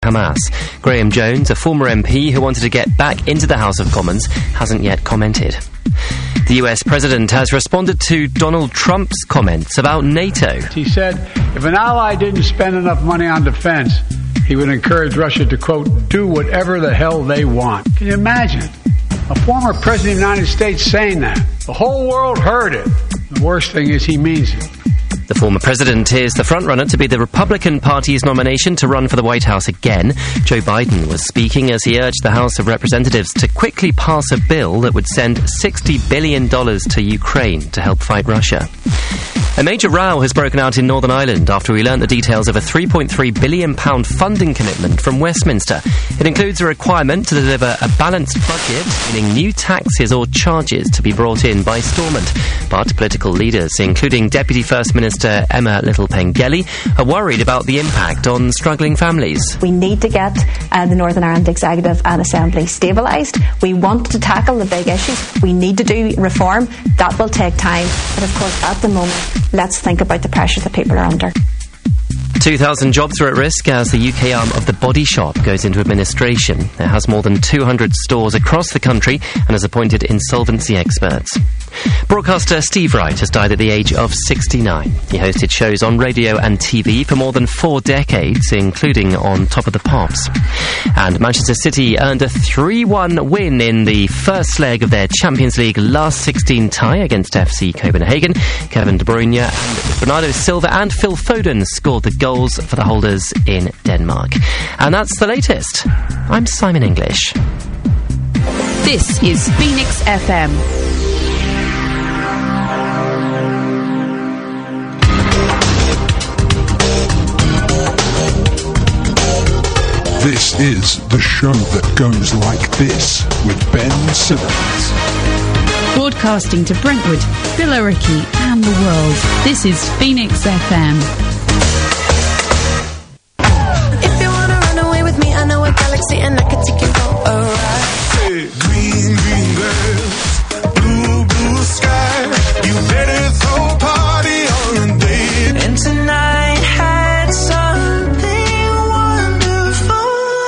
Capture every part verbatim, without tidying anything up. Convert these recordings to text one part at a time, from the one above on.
Hamas. Graham Jones, a former M P who wanted to get back into the House of Commons, hasn't yet commented. The U S president has responded to Donald Trump's comments about NATO. He said if an ally didn't spend enough money on defense, he would encourage Russia to, quote, do whatever the hell they want. Can you imagine a former president of the United States saying that? The whole world heard it. The worst thing is he means it. The former president is the frontrunner to be the Republican Party's nomination to run for the White House again. Joe Biden was speaking as he urged the House of Representatives to quickly pass a bill that would send sixty billion dollars to Ukraine to help fight Russia. A major row has broken out in Northern Ireland after we learnt the details of a three point three billion pounds funding commitment from Westminster. It includes a requirement to deliver a balanced budget, meaning new taxes or charges to be brought in by Stormont. But political leaders, including Deputy First Minister Emma Little-Pengelly, are worried about the impact on struggling families. We need to get uh, the Northern Ireland Executive and Assembly stabilised. We want to tackle the big issues. We need to do reform. That will take time. But of course, at the moment, let's think about the pressures that people are under. two thousand jobs are at risk as the U K arm of The Body Shop goes into administration. It has more than two hundred stores across the country and has appointed insolvency experts. Broadcaster Steve Wright has died at the age of sixty-nine. He hosted shows on radio and T V for more than four decades, including on Top of the Pops. And Manchester City earned a three one win in the first leg of their Champions League last sixteen tie against F C Copenhagen. Kevin De Bruyne and Bernardo Silva and Phil Foden scored the goals for the holders in Denmark. And that's the latest. I'm Simon English. This is Phoenix F M. This is the show that goes like this with Ben Simmons. Broadcasting to Brentwood, Billericay and the world. This is Phoenix F M. If you wanna run away with me, I know a galaxy and I can take you for a ride. Hey, green, green girls, blue, blue sky. You better throw a party on the day. And tonight had something wonderful.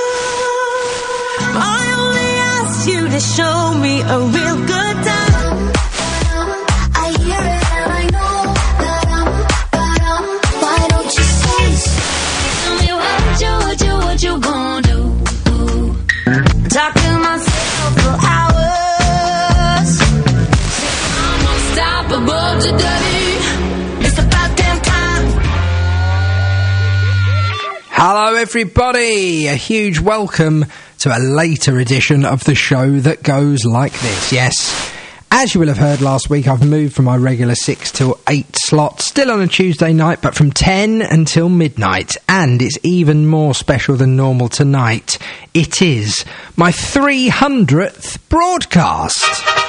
I only asked you to show me a real good time. I hear it and I know that I'm, why don't you say so? Tell me what you, what you, what you gonna do? Talk to myself for hours. I'm unstoppable today. It's about damn time. Hello everybody, a huge welcome to a later edition of the show that goes like this. Yes, as you will have heard last week, I've moved from my regular six till eight slot, still on a Tuesday night, but from ten until midnight. And it's even more special than normal tonight. It is my three hundredth broadcast.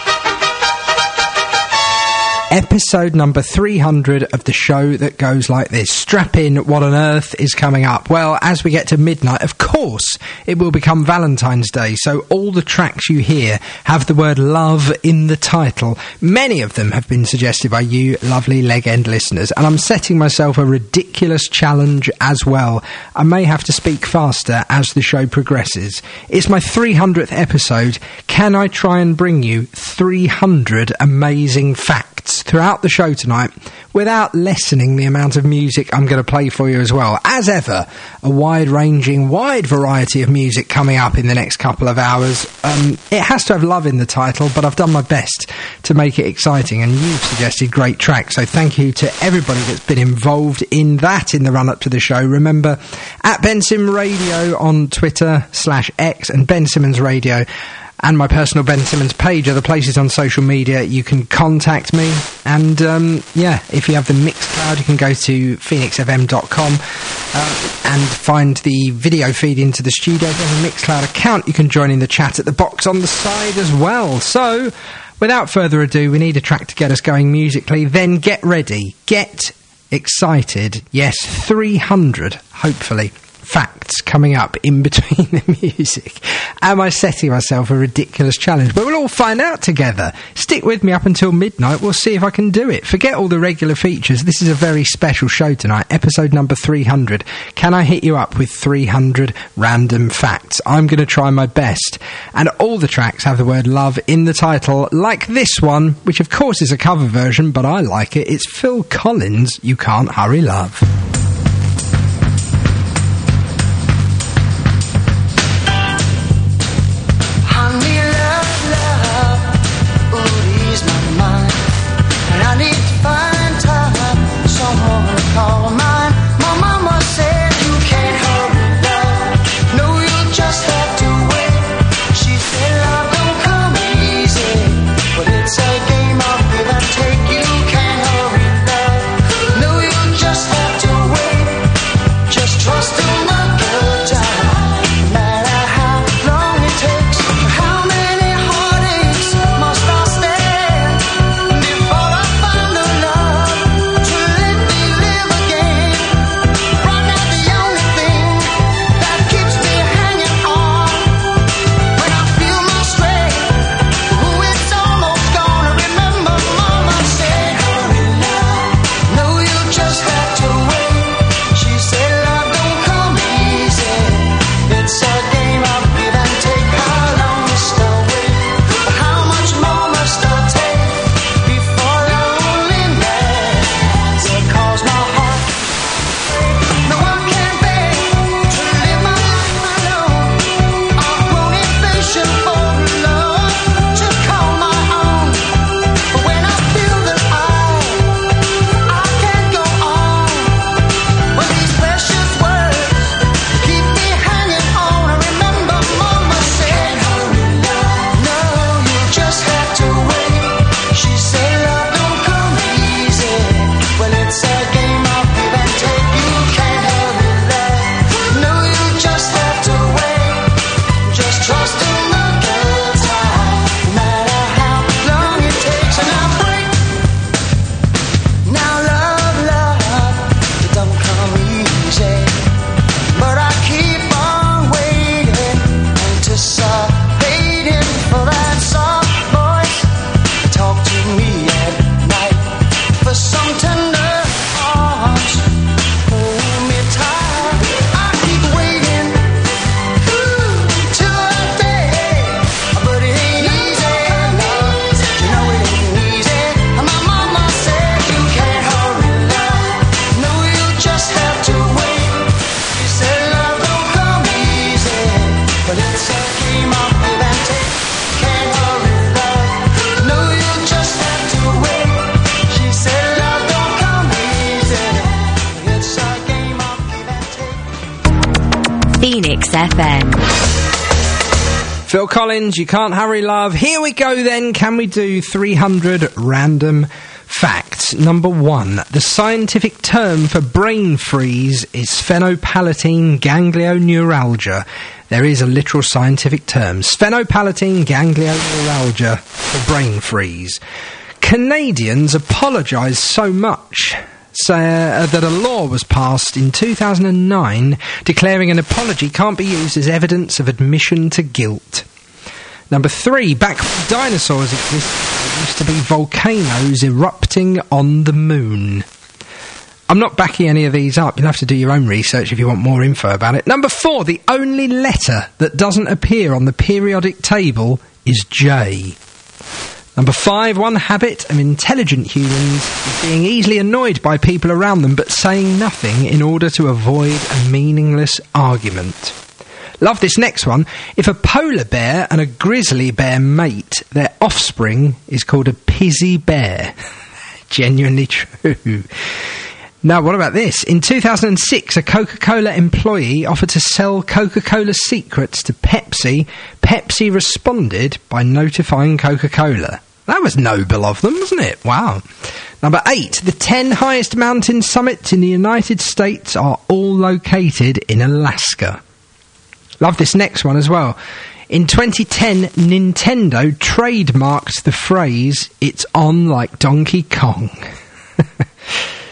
Episode number three hundred of the show that goes like this. Strap in, what on earth is coming up? Well, as we get to midnight, of course, it will become Valentine's Day, so all the tracks you hear have the word love in the title. Many of them have been suggested by you lovely leg end listeners, and I'm setting myself a ridiculous challenge as well. I may have to speak faster as the show progresses. It's my three hundredth episode. Can I try and bring you three hundred amazing facts throughout the show tonight without lessening the amount of music I'm going to play for you as well? As ever, a wide-ranging, wide variety of music coming up in the next couple of hours. Um, it has to have love in the title, but I've done my best to make it exciting, and you've suggested great tracks, so thank you to everybody that's been involved in that in the run-up to the show. Remember, at Ben Sim Radio on Twitter slash X and Ben Simmons Radio and my personal Ben Simmons page are the places on social media you can contact me. And, um, yeah, if you have the Mixcloud, you can go to phoenix f m dot com uh, and find the video feed into the studio. If you have a Mixcloud account, you can join in the chat at the box on the side as well. So, without further ado, we need a track to get us going musically. Then get ready. Get excited. Yes, three hundred, hopefully. facts coming up in between the music. Am I setting myself a ridiculous challenge? But we'll all find out together. Stick with me up until midnight. We'll see if I can do it. Forget all the regular features. This is a very special show tonight, episode number three hundred. Can I hit you up with three hundred random facts? I'm going to try my best. And all the tracks have the word love in the title, like this one, which of course is a cover version, but I like it. It's Phil Collins, You Can't Hurry Love. F M. Phil Collins, You Can't Hurry Love. Here we go then. Can we do three hundred random facts? Number one, the scientific term for brain freeze is sphenopalatine ganglioneuralgia. There is a literal scientific term, sphenopalatine ganglioneuralgia for brain freeze. Canadians apologise so much So, uh, that a law was passed in two thousand nine declaring an apology can't be used as evidence of admission to guilt. Number three, back when dinosaurs existed, there used to be volcanoes erupting on the moon. I'm not backing any of these up. You'll have to do your own research if you want more info about it. Number four, the only letter that doesn't appear on the periodic table is J. Number five, one habit of intelligent humans is being easily annoyed by people around them but saying nothing in order to avoid a meaningless argument. Love this next one. If a polar bear and a grizzly bear mate, their offspring is called a pizzy bear. Genuinely true. Now, what about this? In two thousand six, a Coca-Cola employee offered to sell Coca-Cola secrets to Pepsi. Pepsi responded by notifying Coca-Cola. That was noble of them, wasn't it? Wow. Number eight, the ten highest mountain summits in the United States are all located in Alaska. Love this next one as well. In twenty ten, Nintendo trademarked the phrase, "It's on like Donkey Kong."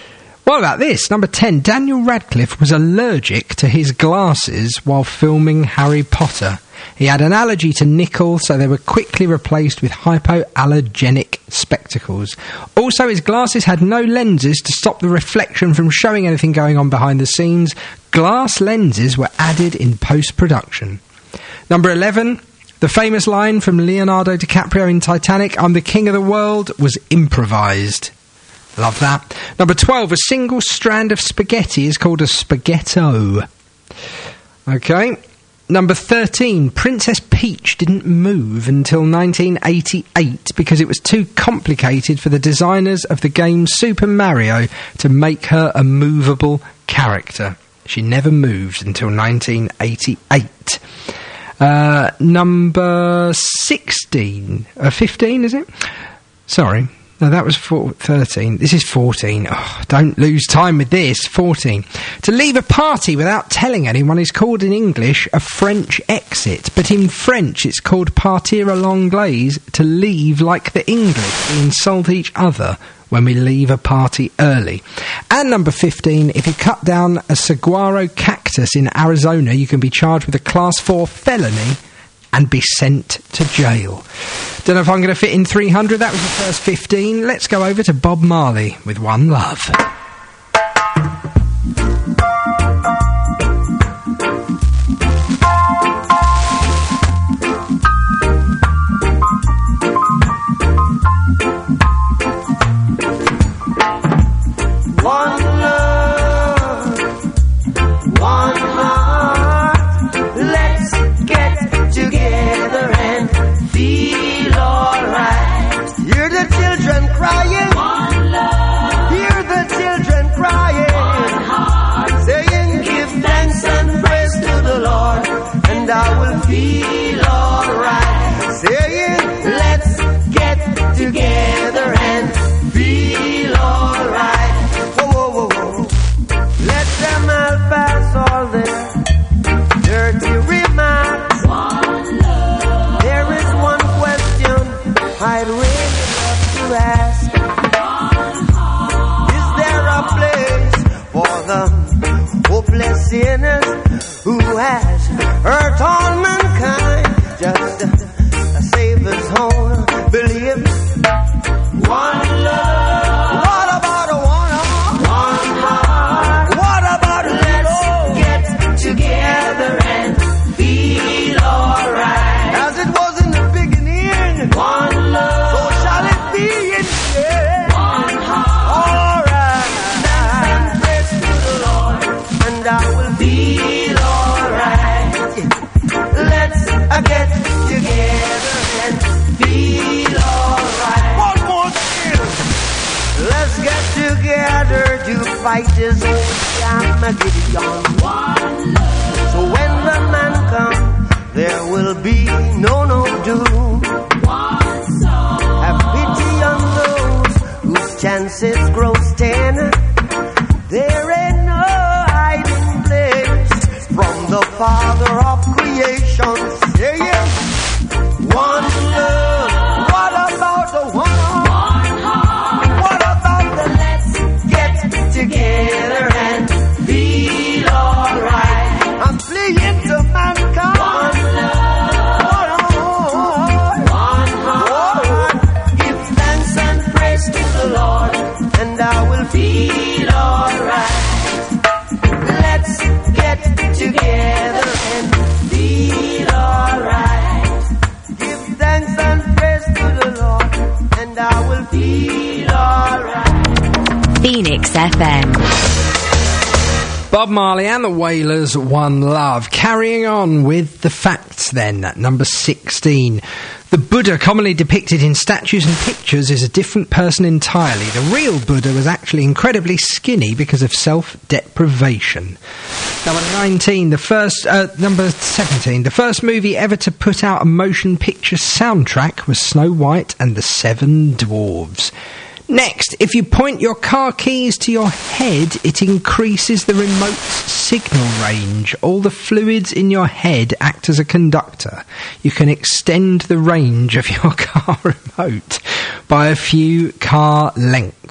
What about this? Number ten, Daniel Radcliffe was allergic to his glasses while filming Harry Potter. He had an allergy to nickel, so they were quickly replaced with hypoallergenic spectacles. Also, his glasses had no lenses to stop the reflection from showing anything going on behind the scenes. Glass lenses were added in post-production. Number eleven, the famous line from Leonardo DiCaprio in Titanic, "I'm the king of the world," was improvised. Love that. Number twelve, a single strand of spaghetti is called a spaghetto. Okay. Number thirteen, Princess Peach didn't move until nineteen eighty-eight because it was too complicated for the designers of the game Super Mario to make her a movable character. She never moved until nineteen eighty-eight. Uh, number sixteen, uh, fifteen, is it? Sorry. No, that was four, thirteen. This is fourteen. Oh, don't lose time with this. fourteen. To leave a party without telling anyone is called in English a French exit, but in French it's called partir à l'anglaise, to leave like the English. We insult each other when we leave a party early. And number fifteen, if you cut down a saguaro cactus in Arizona, you can be charged with a class four felony and be sent to jail. Don't know if I'm going to fit in three hundred. That was the first fifteen. Let's go over to Bob Marley with One Love. Sinners who has hurt all mankind, just a, a Savior's home, believe one love. What about a one heart? One heart. What about a let's get together and feel alright, as it was in the beginning. One love. So shall it be in the end. One heart. Alright. Dance and praise to the Lord, and I will feel alright. Let's uh, get together and feel alright. One more thing. Let's get together to fight this old Armageddon. So when the man comes, there will be no no doom. Have pity on those whose chances grow thinner. There ain't no hiding place from the Father of creation, saying one love. What about the one heart? What about the let's get together and feel alright? I'm fleeing to mankind. One love. One heart. Give thanks and praise to the Lord, and I will feel alright. Let's get together and feel alright. Give thanks and praise to the Lord, and I will feel alright. Phoenix F M. Bob Marley and the Wailers, One Love. Carrying on with the facts then, at number sixteen. The Buddha, commonly depicted in statues and pictures, is a different person entirely. The real Buddha was actually incredibly skinny because of self-deprivation. Number nineteen, the first, uh, number seventeen, the first movie ever to put out a motion picture soundtrack was Snow White and the Seven Dwarves. Next, if you point your car keys to your head, it increases the remote's signal range. All the fluids in your head act as a conductor. You can extend the range of your car remote by a few car lengths.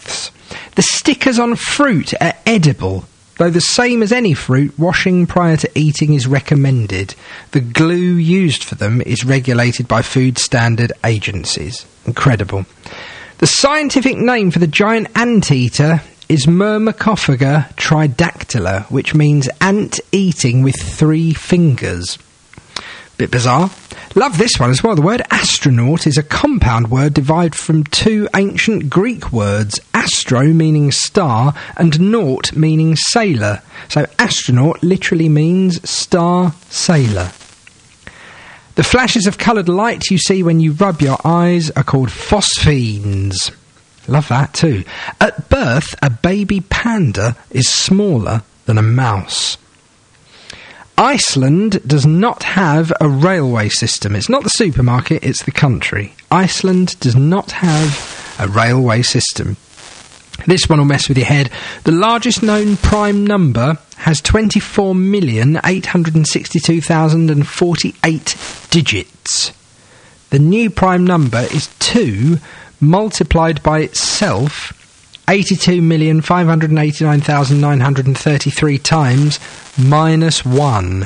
The stickers on fruit are edible. Though the same as any fruit, washing prior to eating is recommended. The glue used for them is regulated by food standard agencies. Incredible. The scientific name for the giant anteater is Myrmecophaga tridactyla, which means ant eating with three fingers. Bit bizarre. Love this one as well. The word astronaut is a compound word derived from two ancient Greek words, astro meaning star and naut meaning sailor. So astronaut literally means star sailor. The flashes of coloured light you see when you rub your eyes are called phosphenes. Love that too. At birth, a baby panda is smaller than a mouse. Iceland does not have a railway system. It's not the supermarket, it's the country. Iceland does not have a railway system. This one will mess with your head. The largest known prime number has twenty-four million eight hundred sixty-two thousand forty-eight digits. The new prime number is two multiplied by itself eighty-two million five hundred eighty-nine thousand nine hundred thirty-three times minus one.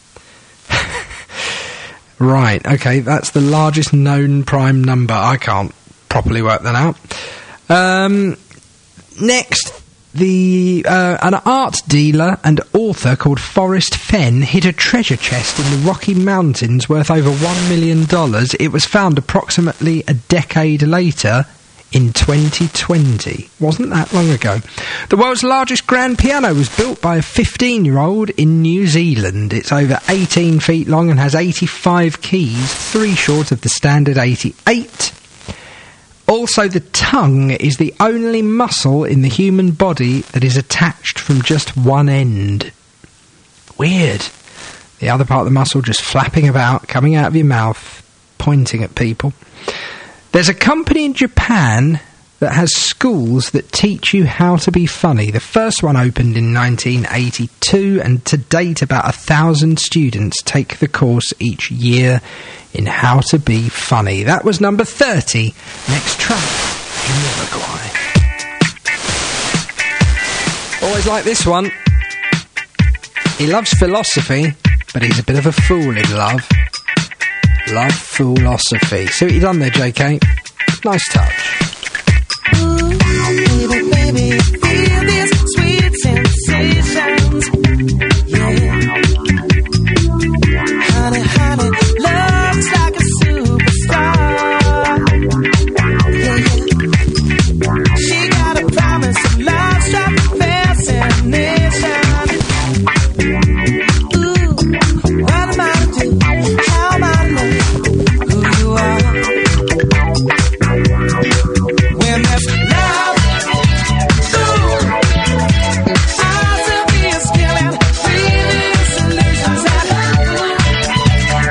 Right, okay, that's the largest known prime number. I can't properly work that out. Um, next, the uh, an art dealer and author called Forrest Fenn hid a treasure chest in the Rocky Mountains worth over one million dollars. It was found approximately a decade later in twenty twenty. Wasn't that long ago. The world's largest grand piano was built by a fifteen-year-old in New Zealand. It's over eighteen feet long and has eighty-five keys, three short of the standard eighty-eight. Also, the tongue is the only muscle in the human body that is attached from just one end. Weird. The other part of the muscle just flapping about, coming out of your mouth, pointing at people. There's a company in Japan that has schools that teach you how to be funny. The first one opened in nineteen eighty-two, and to date about a thousand students take the course each year in how to be funny. That was number thirty. Next track, Jamiroquai. Always like this one. He loves philosophy, but he's a bit of a fool in love. Love philosophy. See what you done there, J K? Nice touch. Ooh, baby, baby, feel these sweet sensations. Yeah. Honey, honey, love's like a superstar. Yeah, yeah. She got a promise of love, struck fascination. Ooh, what am I to do? How am I to know who you are? When there's love, ooh, I'll still be a skill and breathing solutions. And ooh,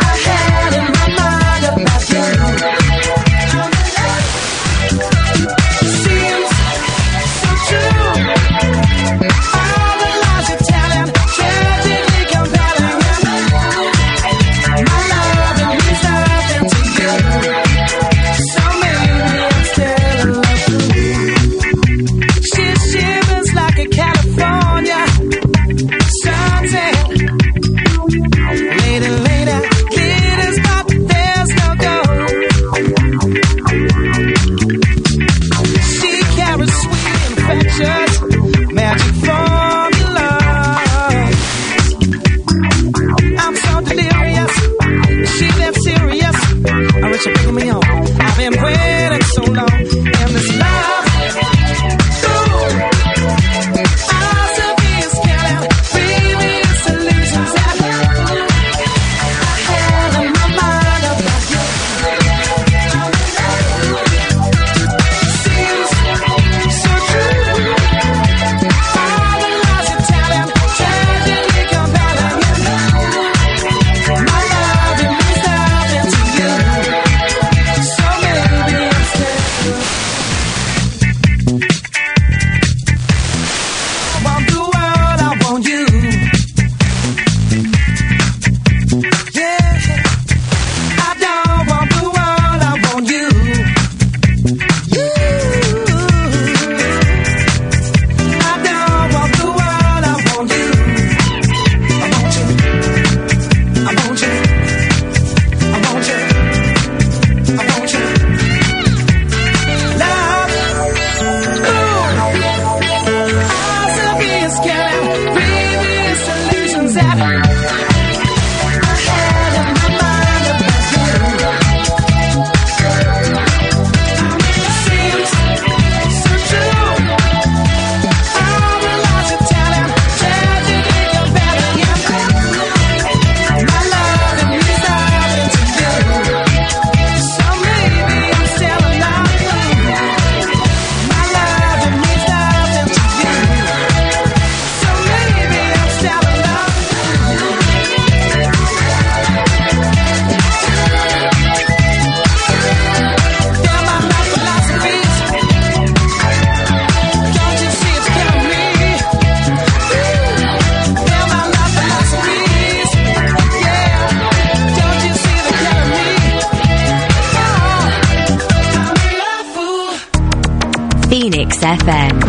Phoenix F M.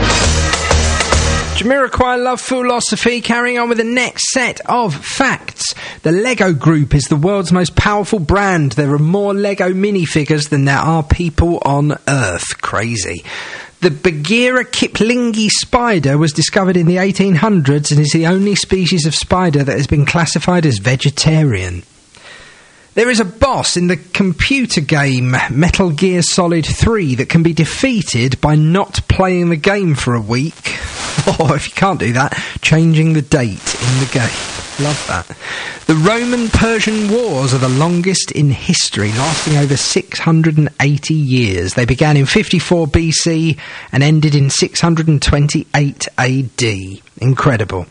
Jamiroquai Love Philosophy, carrying on with the next set of facts. The Lego Group is the world's most powerful brand. There are more Lego minifigures than there are people on Earth. Crazy. The Bagheera kiplingi spider was discovered in the eighteen hundreds and is the only species of spider that has been classified as vegetarian. There is a boss in the computer game Metal Gear Solid three that can be defeated by not playing the game for a week. Or, if you can't do that, changing the date in the game. Love that. The Roman-Persian Wars are the longest in history, lasting over six hundred eighty years. They began in fifty-four B C and ended in six hundred twenty-eight A D. Incredible.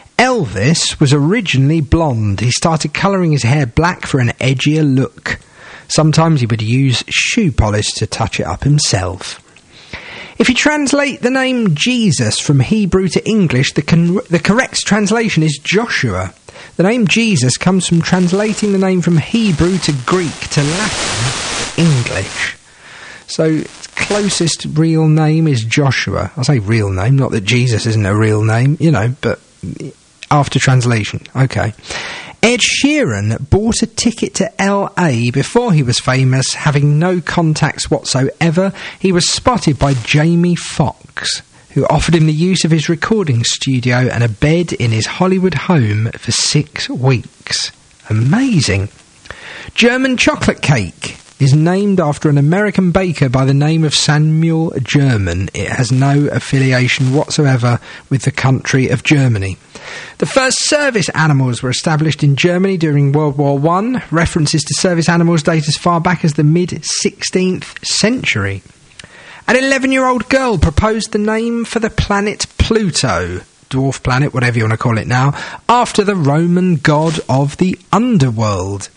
Elvis was originally blonde. He started colouring his hair black for an edgier look. Sometimes he would use shoe polish to touch it up himself. If you translate the name Jesus from Hebrew to English, the, con- the correct translation is Joshua. The name Jesus comes from translating the name from Hebrew to Greek to Latin to English. So its closest real name is Joshua. I say real name, not that Jesus isn't a real name, you know, but after translation. Okay. Ed Sheeran bought a ticket to L A before he was famous, having no contacts whatsoever. He was spotted by Jamie Foxx, who offered him the use of his recording studio and a bed in his Hollywood home for six weeks. Amazing. German chocolate cake is named after an American baker by the name of Samuel German. It has no affiliation whatsoever with the country of Germany. The first service animals were established in Germany during World War One. References to service animals date as far back as the mid-sixteenth century. An eleven-year-old girl proposed the name for the planet Pluto, dwarf planet, whatever you want to call it now, after the Roman god of the underworld.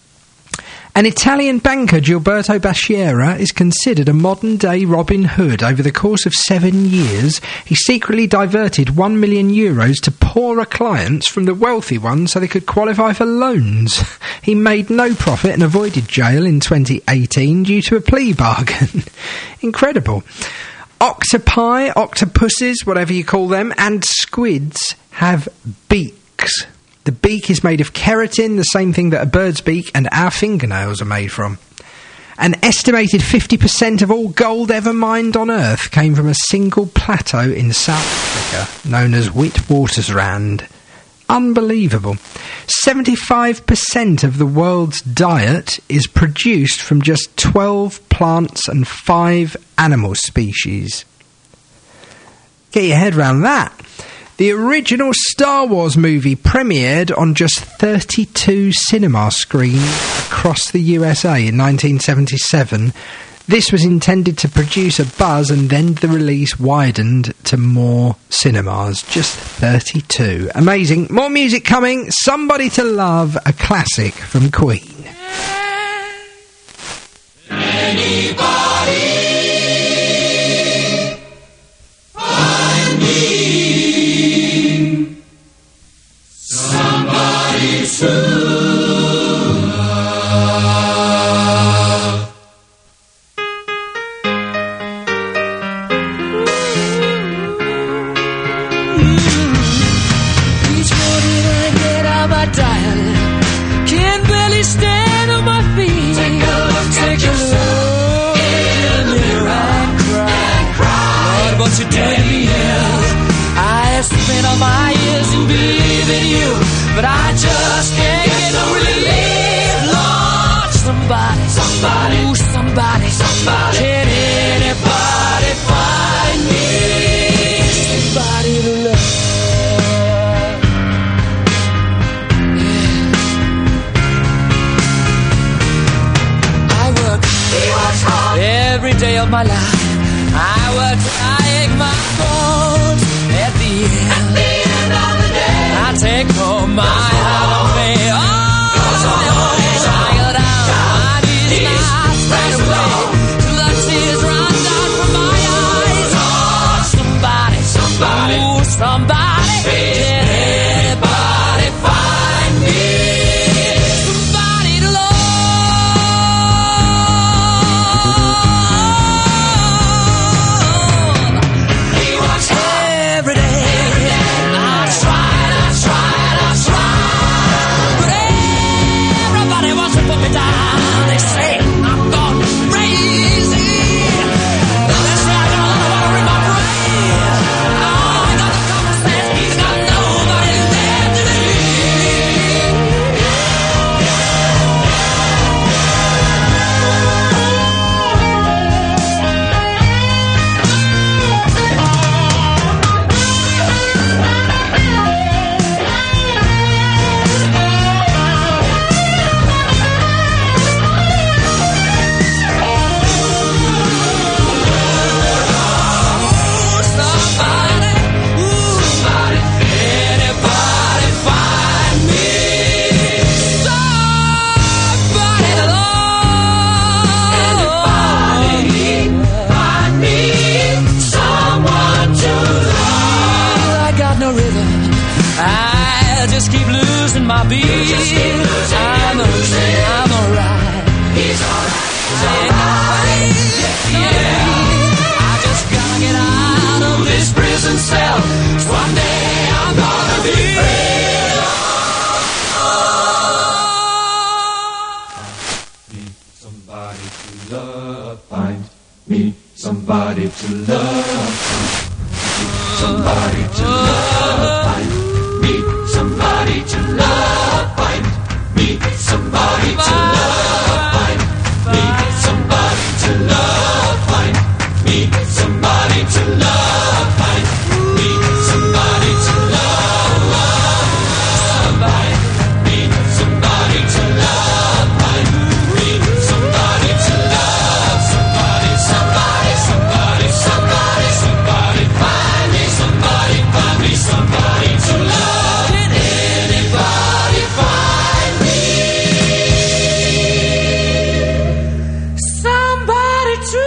An Italian banker, Gilberto Baschiera, is considered a modern-day Robin Hood. Over the course of seven years, he secretly diverted one million euros to poorer clients from the wealthy ones so they could qualify for loans. He made no profit and avoided jail in twenty eighteen due to a plea bargain. Incredible. Octopi, octopuses, whatever you call them, and squids have beaks. The beak is made of keratin, the same thing that a bird's beak and our fingernails are made from. An estimated fifty percent of all gold ever mined on Earth came from a single plateau in South Africa, known as Witwatersrand. Unbelievable. seventy-five percent of the world's diet is produced from just twelve plants and five animal species. Get your head round that. The original Star Wars movie premiered on just thirty-two cinema screens across the U S A in nineteen seventy-seven. This was intended to produce a buzz, and then the release widened to more cinemas. Just thirty-two. Amazing. More music coming. Somebody to Love, a classic from Queen. Anybody find me somebody to love? Each morning I get out my diary, can't barely every day of my life. I would take my boat at the end. At the end of the day, I take home my heart of me. Oh, I go down my knees right away till the tears run down from my eyes. Oh, somebody, somebody, ooh, somebody, can anybody find me? Somebody to love. He works every day. I tried, I tried, I tried, but everybody wants to put me down. They say I'm gone crazy. They say I got a lot of water in my brain. Oh, I got the common sense. He's got nobody left to leave. Somebody, ooh, somebody, anybody find me? Somebody to love. Anybody find me? Someone to love. I got no rhythm. I just keep losing my beat. I'm okay, I'm alright. He's alright. Yeah. I just gotta get out of this prison cell. One day I'm gonna be free. Somebody to love, find me somebody to love, somebody to love, find me somebody to love, find me somebody to love, find me somebody to love, find me somebody to love, find me somebody to love, somebody, me somebody to love, find me somebody to love, somebody, somebody, somebody, somebody, somebody, find me somebody, find me somebody to love. Can anybody find me somebody to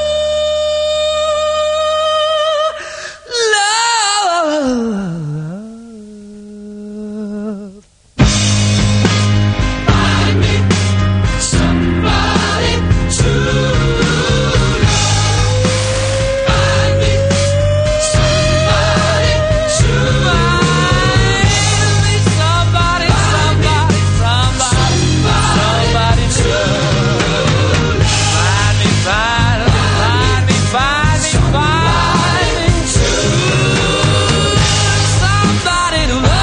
love? Find me somebody to love. Find me somebody to love. Find me somebody, somebody, somebody, somebody to love. Find me, find me, find me, find me, find me to love. Somebody to love.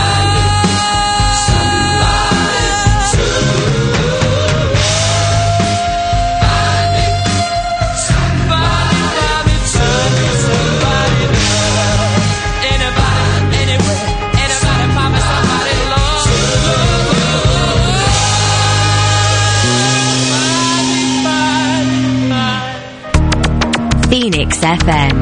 Phoenix F M.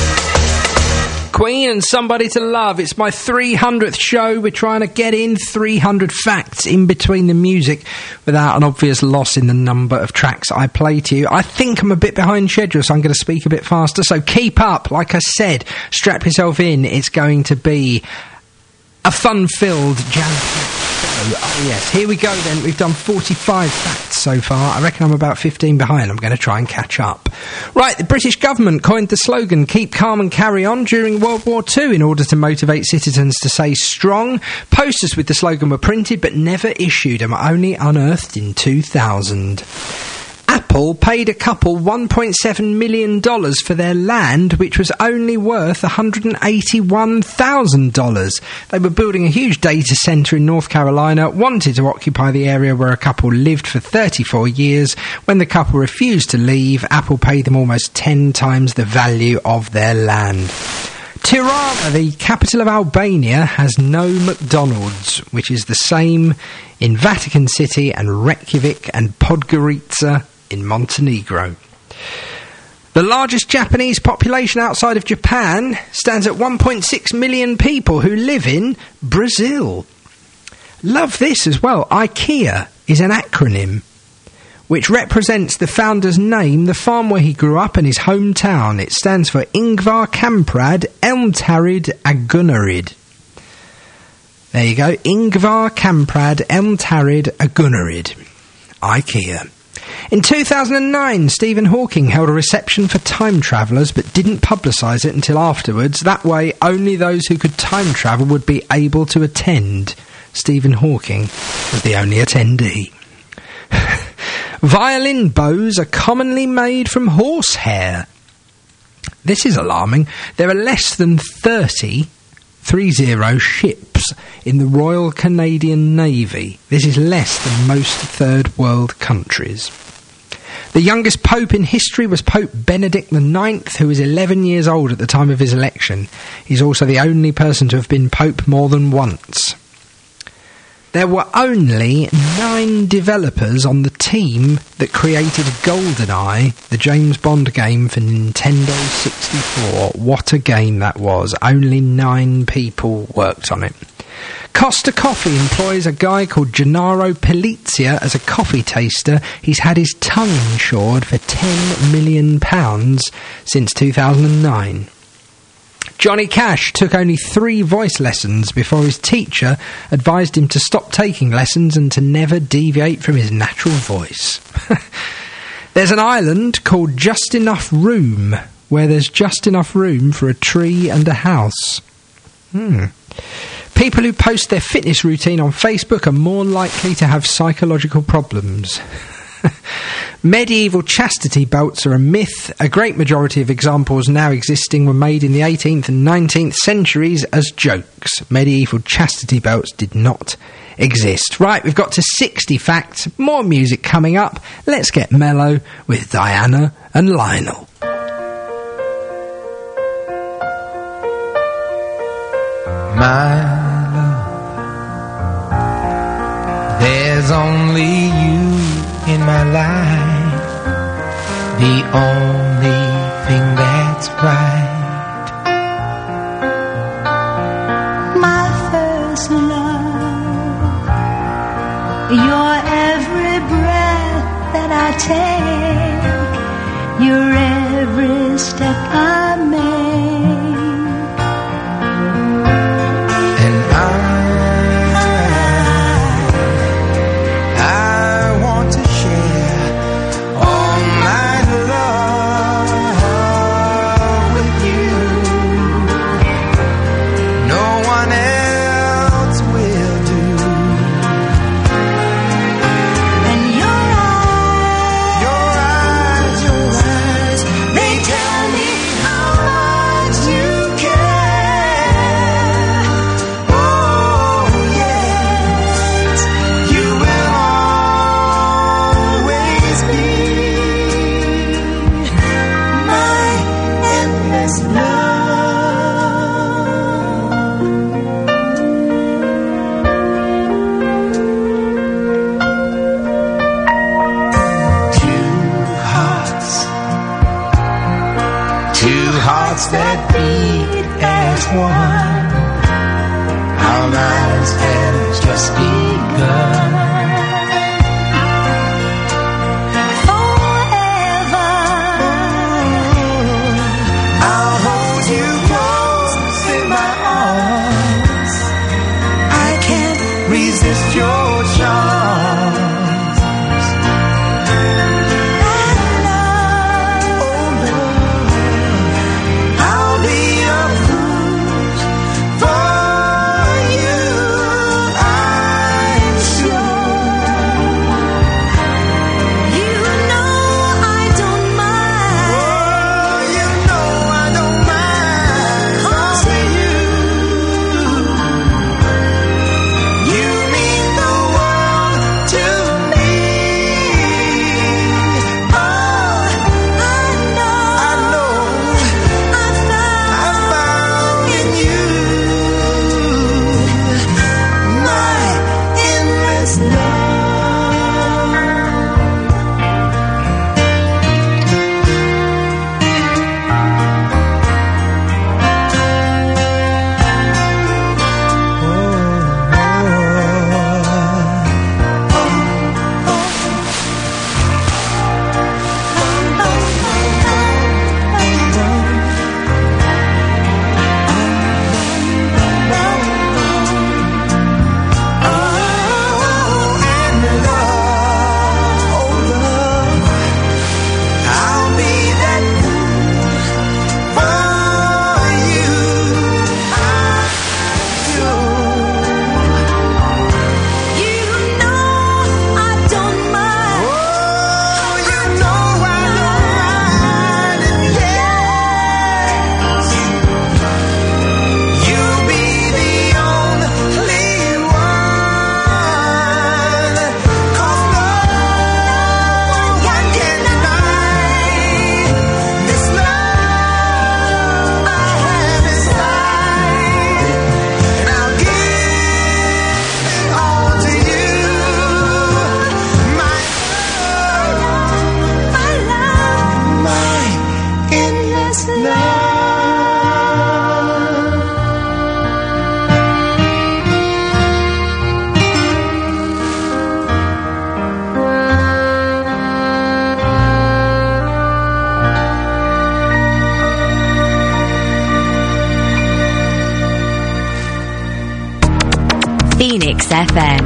Queen and Somebody to Love. It's my three hundredth show. We're trying to get in three hundred facts in between the music without an obvious loss in the number of tracks I play to you. I think I'm a bit behind schedule, so I'm going to speak a bit faster. So keep up. Like I said, strap yourself in. It's going to be a fun-filled jam-packed show. Oh yes, here we go then. We've done forty-five facts so far. I reckon I'm about fifteen behind. I'm going to try and catch up. Right, the British government coined the slogan "Keep calm and carry on" during World War Two in order to motivate citizens to stay strong. Posters with the slogan were printed but never issued and were only unearthed in two thousand. Apple paid a couple one point seven million dollars for their land, which was only worth one hundred eighty-one thousand dollars. They were building a huge data centre in North Carolina, wanted to occupy the area where a couple lived for thirty-four years. When the couple refused to leave, Apple paid them almost ten times the value of their land. Tirana, the capital of Albania, has no McDonald's, which is the same in Vatican City and Reykjavik and Podgorica in Montenegro. The largest Japanese population outside of Japan stands at one point six million people who live in Brazil. Love this as well. IKEA is an acronym which represents the founder's name, the farm where he grew up, and his hometown. It stands for Ingvar Kamprad Elmtarid Agunnarid. There you go. Ingvar Kamprad Elmtarid Agunnarid. IKEA. In two thousand nine, Stephen Hawking held a reception for time travellers but didn't publicise it until afterwards. That way, only those who could time travel would be able to attend. Stephen Hawking was the only attendee. Violin bows are commonly made from horsehair. This is alarming. There are less than thirty, three zero ships in the Royal Canadian Navy. This is less than most third world countries. The youngest pope in history was Pope Benedict the Ninth, who was eleven years old at the time of his election. He's also the only person to have been pope more than once. There were only nine developers on the team that created GoldenEye, the James Bond game for Nintendo sixty-four. What a game that was. Only nine people worked on it. Costa Coffee employs a guy called Gennaro Polizia as a coffee taster. He's had his tongue insured for ten million pounds since two thousand nine. Johnny Cash took only three voice lessons before his teacher advised him to stop taking lessons and to never deviate from his natural voice. There's an island called Just Enough Room, where there's just enough room for a tree and a house. Hmm. People who post their fitness routine on Facebook are more likely to have psychological problems. Medieval chastity belts are a myth. A great majority of examples now existing were made in the eighteenth and nineteenth centuries as jokes. Medieval chastity belts did not exist. Right, we've got to sixty facts. More music coming up. Let's get mellow with Diana and Lionel. My love, there's only you in my life, the only thing that's right. My first love, your every breath that I take, your every step I make. That beat as one. Our lives have just begun. Forever, I'll hold you close in my arms. I can't resist your charms. I F M.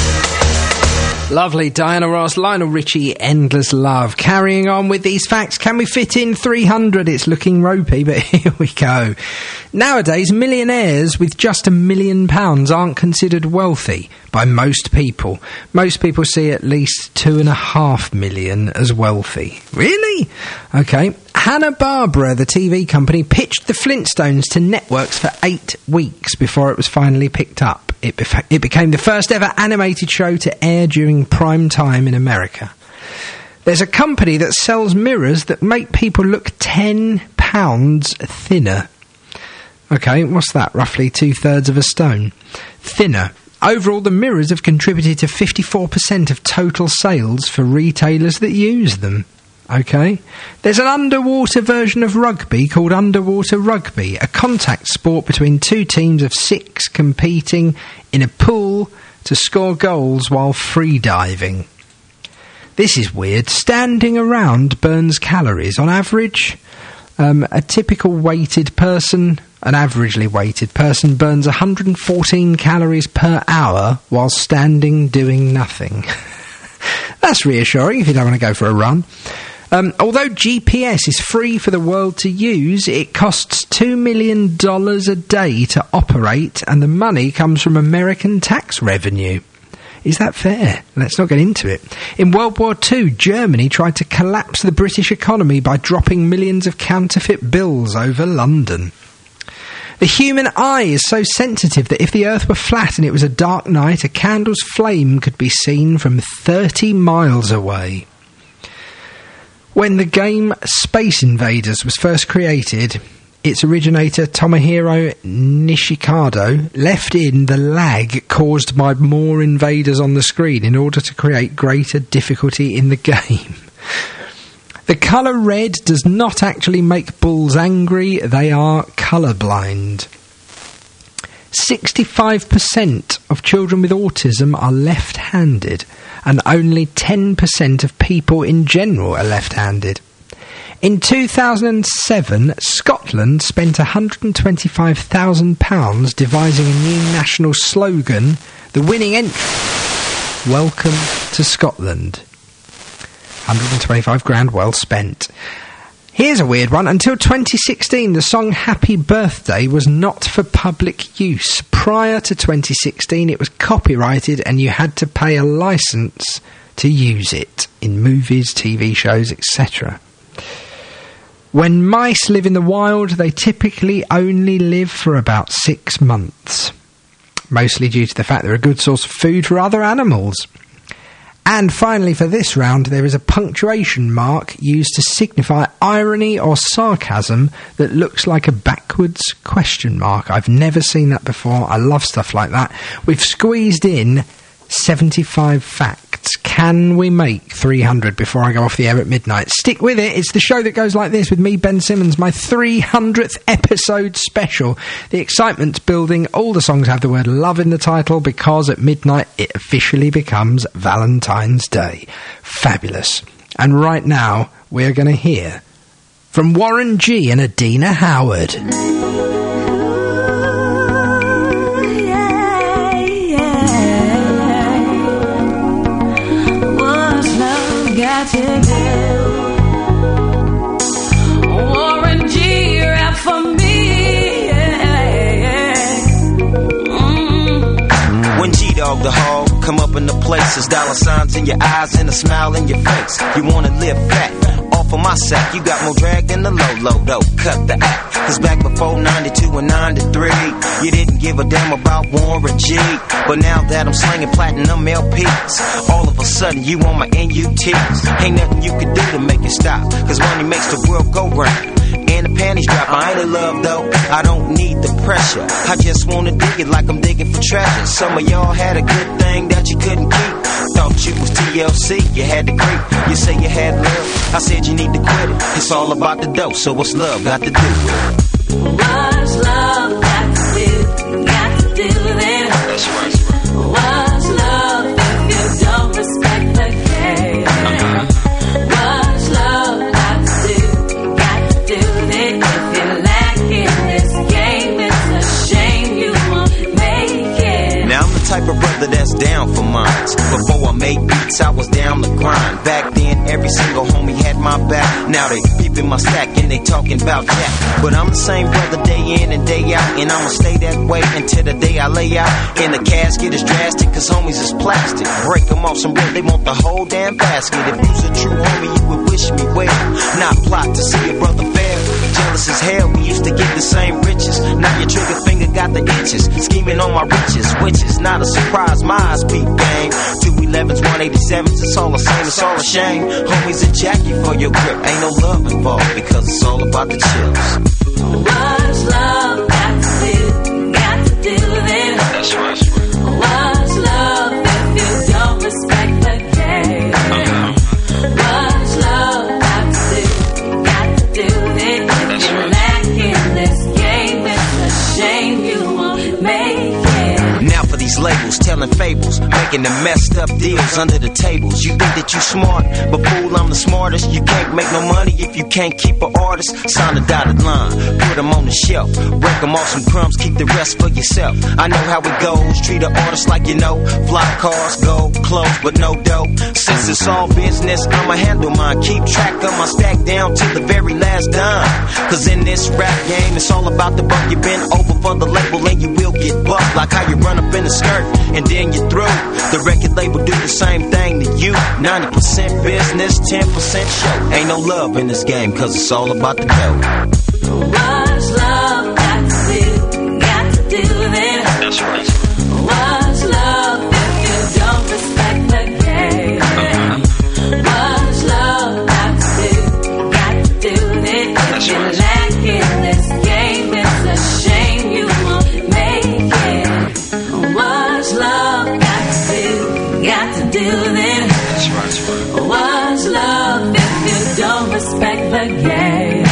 Lovely, Diana Ross, Lionel Richie, Endless Love. Carrying on with these facts, can we fit in three hundred? It's looking ropey, but here we go. Nowadays, millionaires with just a million pounds aren't considered wealthy by most people. Most people see at least two and a half million as wealthy. Really? Okay. Hanna-Barbera, the T V company, pitched the Flintstones to networks for eight weeks before it was finally picked up. It, bef- it became the first ever animated show to air during prime time in America. There's a company that sells mirrors that make people look ten pounds thinner. Okay, what's that? Roughly two-thirds of a stone. Thinner. Overall, the mirrors have contributed to fifty-four percent of total sales for retailers that use them. Okay. There's an underwater version of rugby called underwater rugby, a contact sport between two teams of six competing in a pool to score goals while free diving. This is weird. Standing around burns calories. On average, um, a typical weighted person, an averagely weighted person, burns one hundred fourteen calories per hour while standing doing nothing. That's reassuring if you don't want to go for a run. Um, although G P S is free for the world to use, it costs two million dollars a day to operate, and the money comes from American tax revenue. Is that fair? Let's not get into it. In World War Two, Germany tried to collapse the British economy by dropping millions of counterfeit bills over London. The human eye is so sensitive that if the Earth were flat and it was a dark night, a candle's flame could be seen from thirty miles away. When the game Space Invaders was first created, its originator, Tomohiro Nishikado, left in the lag caused by more invaders on the screen in order to create greater difficulty in the game. The colour red does not actually make bulls angry, they are colourblind. sixty-five percent of children with autism are left-handed, and only ten percent of people in general are left-handed. In two thousand seven, Scotland spent one hundred twenty-five thousand pounds devising a new national slogan, the winning entry, Welcome to Scotland. one hundred twenty-five grand well spent. Here's a weird one. Until twenty sixteen, the song Happy Birthday was not for public use. Prior to twenty sixteen, it was copyrighted and you had to pay a licence to use it in movies, T V shows, et cetera. When mice live in the wild, they typically only live for about six months. Mostly due to the fact they're a good source of food for other animals. And finally, for this round, there is a punctuation mark used to signify irony or sarcasm that looks like a backwards question mark. I've never seen that before. I love stuff like that. We've squeezed in seventy-five facts. Can we make three hundred before I go off the air at midnight? Stick with it. It's the show that goes like this with me, Ben Simmons, my three hundredth episode special. The excitement's building. All the songs have the word love in the title because at midnight it officially becomes Valentine's Day. Fabulous. And right now we're going to hear from Warren G and Adina Howard. Got to do. Warren G, rap for me. Yeah. Mm. When G-Dog the Hog come up in the places, dollar signs in your eyes and a smile in your face. You wanna live fat, off of my sack. You got more drag than the low-low, though. Cut the act. Cause back before ninety-two and ninety-three, you didn't give a damn about Warren G. But now that I'm slinging platinum L Ps, all of a sudden you on my N U Ts. Ain't nothing you can do to make it stop, cause money makes the world go round. And the panties drop, I ain't in love though, I don't need the pressure. I just wanna dig it like I'm digging for treasure. Some of y'all had a good thing that you couldn't keep. Thought you was T L C, you had to creep. You say you had love, I said you need to quit it. It's all about the dough, so what's love got to do with it? What's love got to do? Got to do with it. That's right. What's love if you don't respect the game? Uh-huh. What's love got to do? Got to do with it. If you're lacking this game, it's a shame you won't make it. Now I'm the type of brother that Now they peeping my stack and they talking about that. But I'm the same brother day in and day out, and I'ma stay that way until the day I lay out. And the casket is drastic, cause homies is plastic. Break them off some bread, they want the whole damn basket. If you's a true homie, you would wish me well, not plot to see a brother fail. Jealous as hell, we used to get the same riches. Now your trigger finger got the itches, scheming on my riches, which is not a surprise. My eyes beat bang. Two elevens, one eighty-sevens, it's all the same, it's all a shame. Homies a jacket for your grip, ain't no love involved because it's all about the chills. What's love got to do? Got to do then? That's right. What's love if you don't respect the game? Uh-huh. What's love got to do? Got to do then? If you're lacking this game, it's a shame you won't make it. Now for these labels, telling fables, making the messed up deals under the tables. You think that you smart, but fool, I'm the smartest. You can't make no money if you can't keep an artist. Sign a dotted line, put them on the shelf, break them off some crumbs, keep the rest for yourself. I know how it goes, treat an artist like you know. Fly cars, gold, clothes, but no dough. Since it's all business, I'ma handle mine. Keep track of my stack down to the very last dime. Cause in this rap game, it's all about the buck. You been over for the label and you will get bucked. Like how you run up in a skirt and then you're through. The record label do the same thing to you. ninety percent business, ten percent show. Ain't no love in this game cause it's all about the dough. What's love got to do? Got to do then? That's right. What's love if you don't respect the game? Uh-huh. What's love got to do? Got to do then? That's if you're right. Lacking this game, it's a shame you won't make it. What's love got to do? Got to do then? That's right. What's love if you don't respect the game?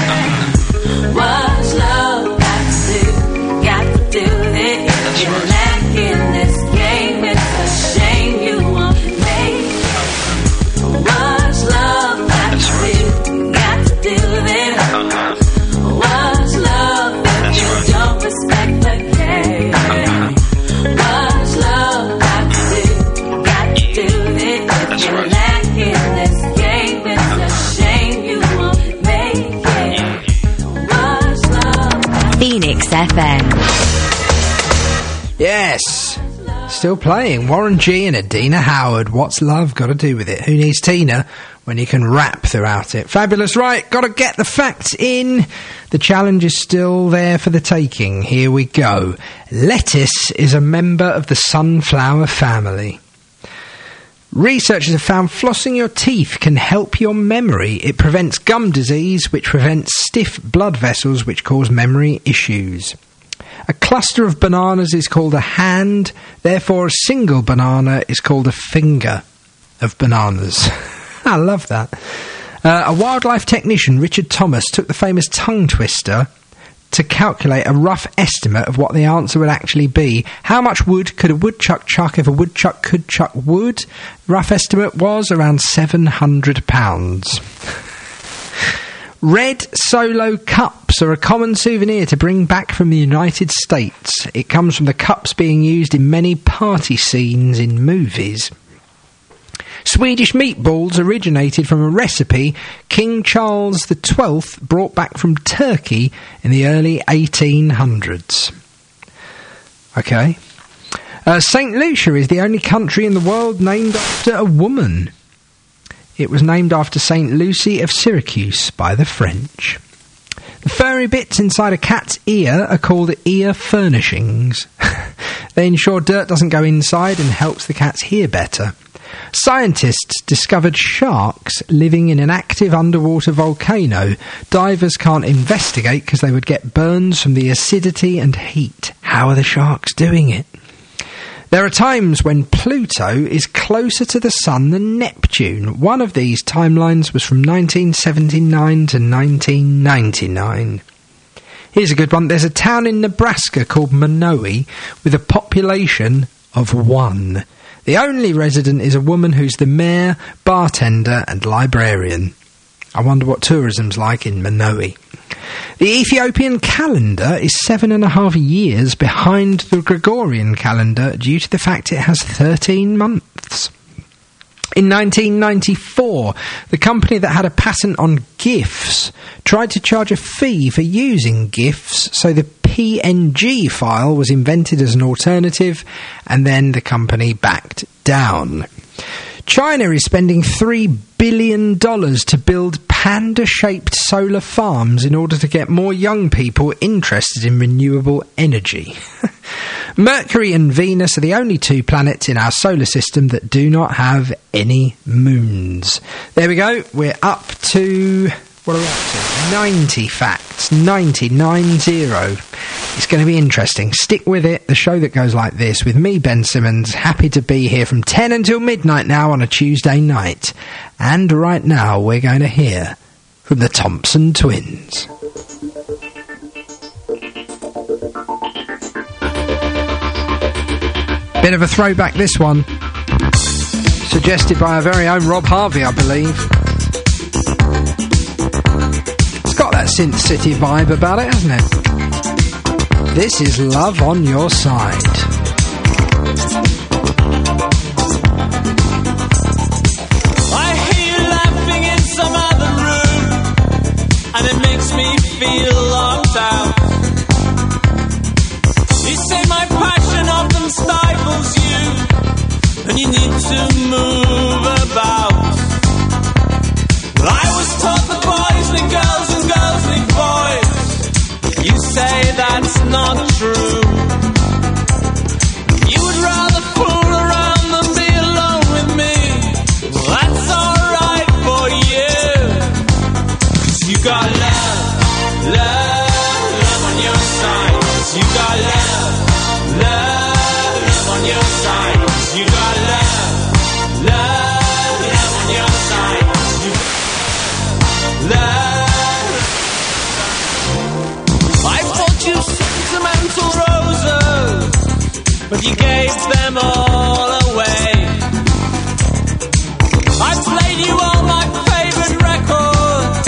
What's love got to do? Got to do this. If you're lacking this game, it's a shame you won't make it. What's love got to do? Got to do this. What's love if you don't respect the game? What's love got to do? Got to do this. If you're lacking this game, it's a shame you won't make it. Phoenix F M. Yes. Still playing. Warren G and Adina Howard. What's love got to do with it? Who needs Tina when you can rap throughout it? Fabulous. Right, got to get the facts in. The challenge is still there for the taking. Here we go. Lettuce is a member of the sunflower family. Researchers have found flossing your teeth can help your memory. It prevents gum disease, which prevents stiff blood vessels, which cause memory issues. A cluster of bananas is called a hand, therefore a single banana is called a finger of bananas. I love that. Uh, a wildlife technician, Richard Thomas, took the famous tongue twister to calculate a rough estimate of what the answer would actually be. How much wood could a woodchuck chuck if a woodchuck could chuck wood? Rough estimate was around seven hundred pounds. Red Solo cups are a common souvenir to bring back from the United States. It comes from the cups being used in many party scenes in movies. Swedish meatballs originated from a recipe King Charles the Twelfth brought back from Turkey in the early eighteen hundreds. Okay. Uh, Saint Lucia is the only country in the world named after a woman. It was named after Saint Lucy of Syracuse by the French. The furry bits inside a cat's ear are called ear furnishings. They ensure dirt doesn't go inside and helps the cats hear better. Scientists discovered sharks living in an active underwater volcano. Divers can't investigate because they would get burns from the acidity and heat. How are the sharks doing it? There are times when Pluto is closer to the Sun than Neptune. One of these timelines was from nineteen seventy-nine to nineteen ninety-nine. Here's a good one. There's a town in Nebraska called Minoe with a population of one. The only resident is a woman who's the mayor, bartender and librarian. I wonder what tourism's like in Minoe. The Ethiopian calendar is seven and a half years behind the Gregorian calendar due to the fact it has thirteen months. In nineteen ninety-four, the company that had a patent on GIFs tried to charge a fee for using GIFs, so the P N G file was invented as an alternative, and then the company backed down. China is spending three billion dollars to build panda-shaped solar farms in order to get more young people interested in renewable energy. Mercury and Venus are the only two planets in our solar system that do not have any moons. There we go. We're up to... what are we up to? ninety facts. ninety, nine zero. It's going to be interesting. Stick with it. The show that goes like this with me, Ben Simmons. Happy to be here from ten until midnight now on a Tuesday night. And right now we're going to hear from the Thompson Twins. Bit of a throwback, this one. Suggested by our very own Rob Harvey, I believe. It's got that Synth City vibe about it, hasn't it? This is Love on Your Side. I hear you laughing in some other room, and it makes me feel locked out. You say my passion often stifles you, and you need to move about. Well, I was taught that boys need girls and girls need boys. You say that's not true. You would rather fool around than be alone with me. Well, that's alright for you. 'Cause you got love, love, love on your side. 'Cause you got love, love, love on your side. 'Cause you got love, love, love on your side. 'Cause you got love. I bought you sentimental roses, but you gave them all away. I played you all my favorite records.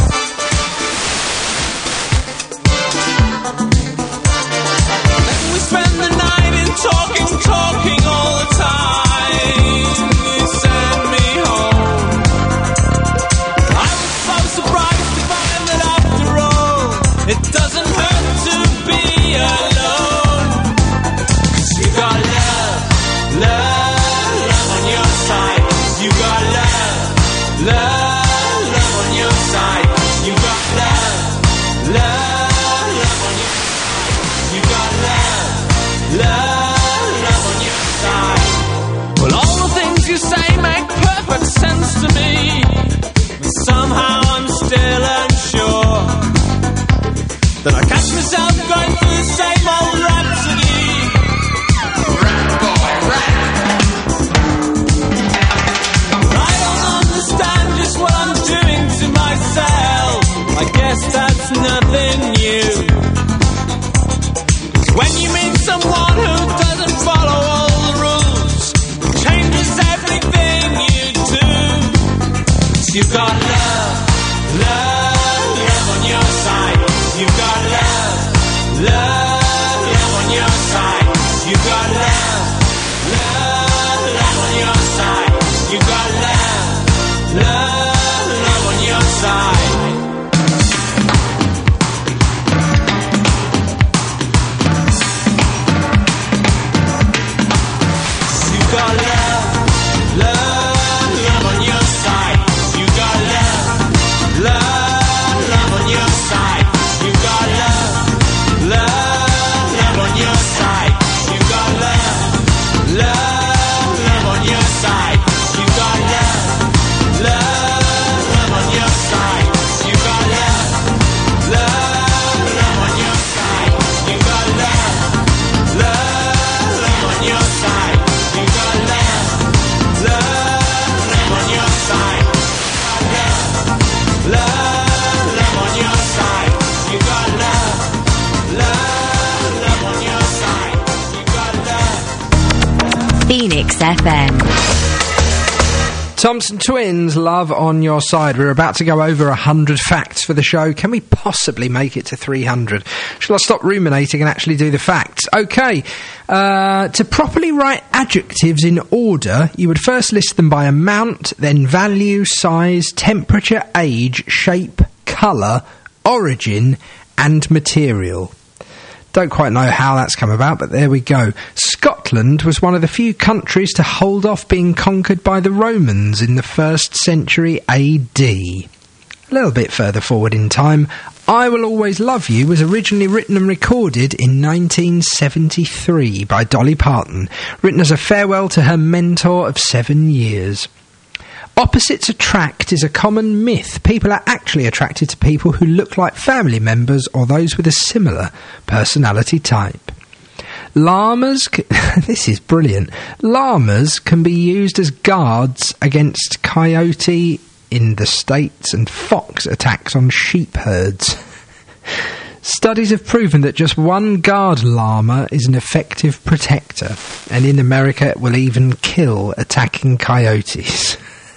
Then we spent the night in talking, talking all the time. You sent me home. I was so surprised to find that after all, it doesn't hurt to be alone. 'Cause you got love, love, love on your side. 'Cause you got love, love, love on your side. 'Cause you got love, love, love on your side. 'Cause you got love, love, love on your side. Well, all the things you say make perfect sense to me, but somehow I'm still unsure. Then I catch myself going through the same old rhapsody. Rap boy, rap. I don't understand just what I'm doing to myself. I guess that's nothing new. 'Cause when you meet someone who doesn't follow all the rules, it changes everything you do. 'Cause you've got love, love, love on your side. 'Cause you've got love, love, love on your side. 'Cause you've got love, love, love on your side. 'Cause you've got love, love, love on your side. You got love, love, love on your side. You got love, love, love on your side. You got love, love, love on your side. You got love, love, love on your side. You got love, love, love on your side. You got love, love, love on your side. You got love, love, love on your side. You got love, love, love on your side. Love, love on your side. You got love, love, love on your side. You got love. Phoenix F M. Thompson Twins, Love on Your Side. We're about to go over one hundred facts for the show. Can we possibly make it to three hundred? Shall I stop ruminating and actually do the facts? OK. Uh, to properly write adjectives in order, you would first list them by amount, then value, size, temperature, age, shape, colour, origin, and material. Don't quite know how that's come about, but there we go. Scotland was one of the few countries to hold off being conquered by the Romans in the first century A D. A little bit further forward in time, I Will Always Love You was originally written and recorded in nineteen seventy-three by Dolly Parton, written as a farewell to her mentor of seven years. Opposites attract is a common myth. People are actually attracted to people who look like family members or those with a similar personality type. Llamas, c- this is brilliant. Llamas can be used as guards against coyote in the States and fox attacks on sheep herds. Studies have proven that just one guard llama is an effective protector, and in America it will even kill attacking coyotes.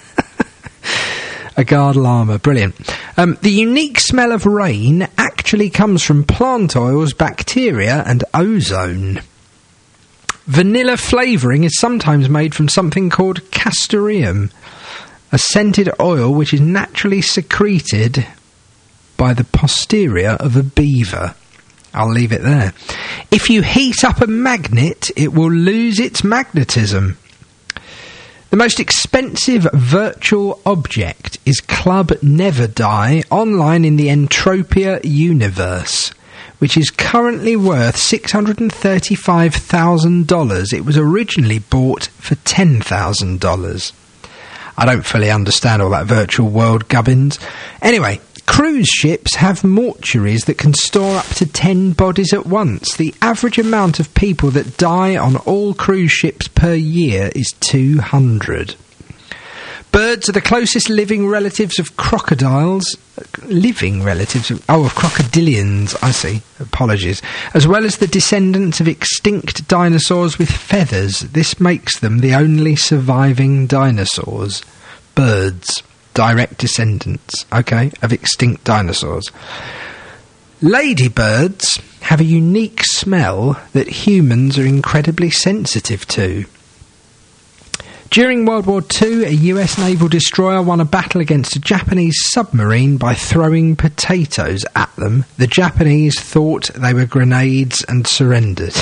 A guard llama, brilliant. Um, the unique smell of rain actually comes from plant oils, bacteria, and ozone. Vanilla flavouring is sometimes made from something called castoreum, a scented oil which is naturally secreted by the posterior of a beaver. I'll leave it there. If you heat up a magnet, it will lose its magnetism. The most expensive virtual object is Club Never Die online in the Entropia universe, which is currently worth six hundred thirty-five thousand dollars. It was originally bought for ten thousand dollars. I don't fully understand all that virtual world gubbins. Anyway, cruise ships have mortuaries that can store up to ten bodies at once. The average amount of people that die on all cruise ships per year is two hundred. Birds are the closest living relatives of crocodiles. Living relatives of... Oh, of crocodilians, I see. Apologies. As well as the descendants of extinct dinosaurs with feathers. This makes them the only surviving dinosaurs. Birds. Direct descendants, okay, of extinct dinosaurs. Ladybirds have a unique smell that humans are incredibly sensitive to. During World War Two, a U S naval destroyer won a battle against a Japanese submarine by throwing potatoes at them. The Japanese thought they were grenades and surrendered.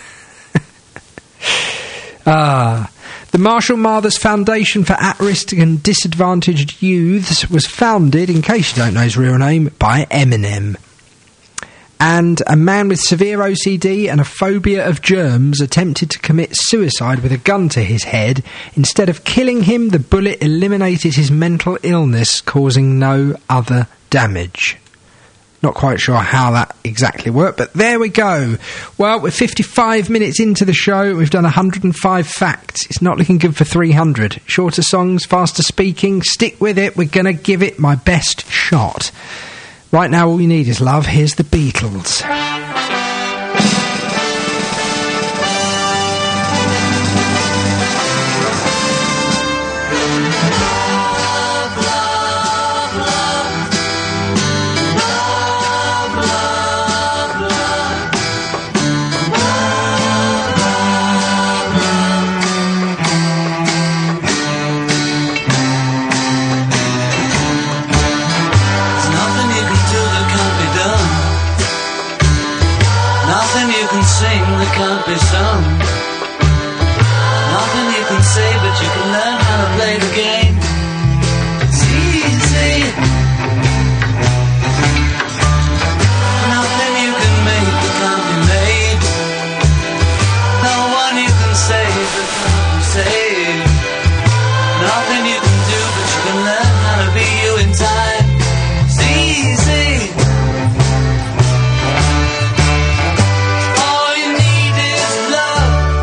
ah... The Marshall Mathers Foundation for At-Risk and Disadvantaged Youths was founded, in case you don't know his real name, by Eminem. And a man with severe O C D and a phobia of germs attempted to commit suicide with a gun to his head. Instead of killing him, the bullet eliminated his mental illness, causing no other damage. Not quite sure how that exactly worked, but there we go. Well, we're fifty-five minutes into the show. We've done one hundred five facts. It's not looking good for three hundred. Shorter songs, faster speaking. Stick with it. We're going to give it my best shot. Right now, all you need is love. Here's the Beatles. Can't be sung. Nothing you can say, but you can learn how to play the game. It's easy. Nothing you can make that can't be made. No one you can save that can't be saved. Nothing you can do, but you can learn how to be you in time. It's easy. All you need is love.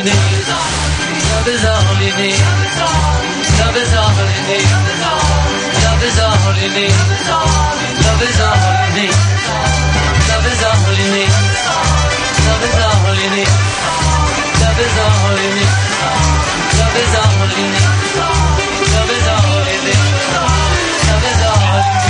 need. Love is all you need. Love is all you need. Love is all you need. Love is all you need. Love is all you need. Love is all you need. Love is all you need. Love is all you need. Love is all you need. Love is all you need.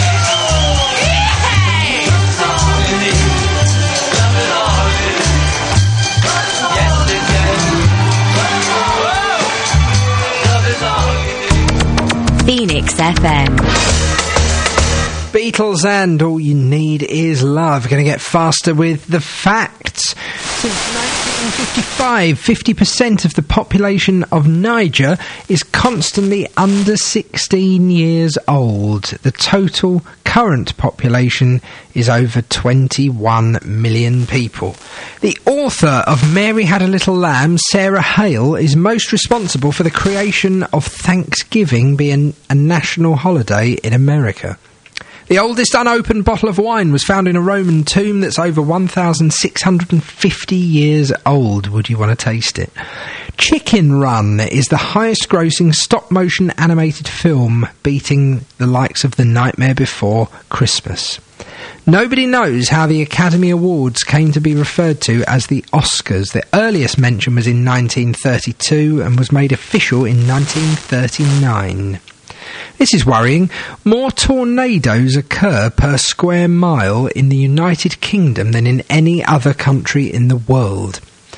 Phoenix F M. Beatles and All You Need Is Love. Going to get faster with the facts. Since nineteen fifty-five, fifty percent of the population of Niger is constantly under sixteen years old. The total current population is over twenty-one million people. The author of Mary Had a Little Lamb, Sarah Hale, is most responsible for the creation of Thanksgiving being a national holiday in America. The oldest unopened bottle of wine was found in a Roman tomb that's over one thousand six hundred fifty years old. Would you want to taste it? Chicken Run is the highest grossing stop-motion animated film, beating the likes of The Nightmare Before Christmas. Nobody knows how the Academy Awards came to be referred to as the Oscars. The earliest mention was in nineteen thirty-two and was made official in nineteen thirty-nine. This is worrying. More tornadoes occur per square mile in the United Kingdom than in any other country in the world.